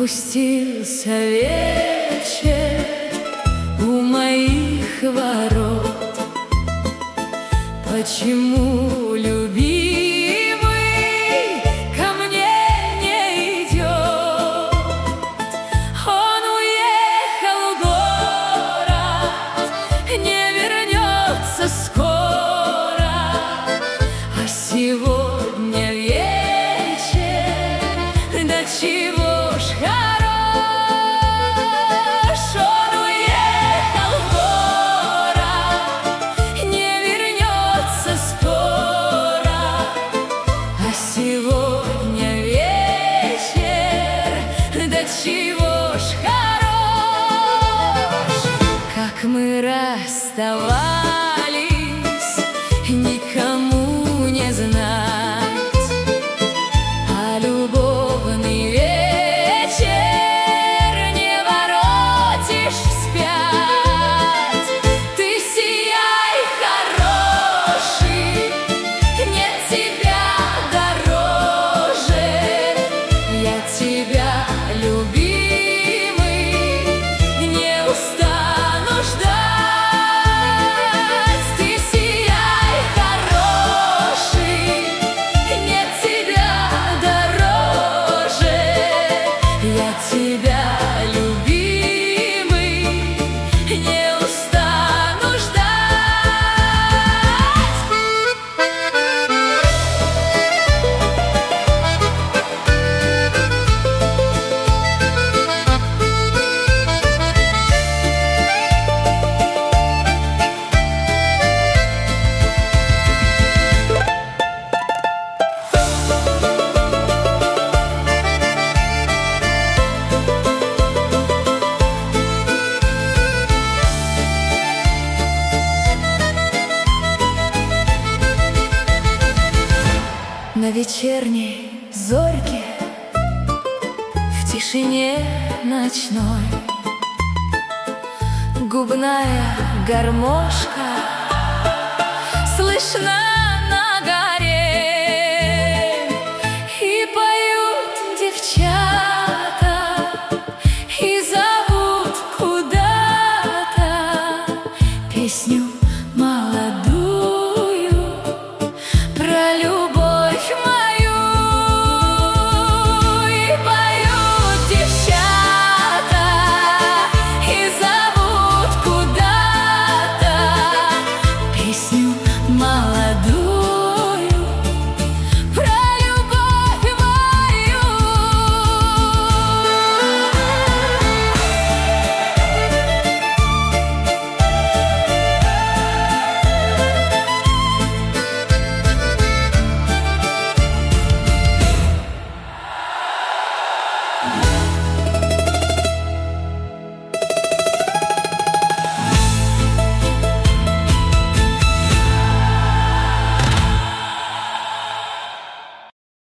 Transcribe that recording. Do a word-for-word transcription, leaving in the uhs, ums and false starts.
Опустился вечер у моих ворот. Почему любимый ко мне не идет? Он уехал в город, не вернется скоро, а сегодня вечер, до чего ж хорош. Он уехал в город, не вернется скоро, а сегодня вечер, до чего ж хорош. Как мы расставались, никому не знать, а любовный вечер не воротишь вспять. Ты сияй, хороший, нет тебя дороже. Я тебя, любимый, не устану ждать. Ты сияй, хороший, нет тебя дороже. Я тебя, любимый, не устану ждать. На вечерней зорьке, в тишине ночной, губная гармошка слышна.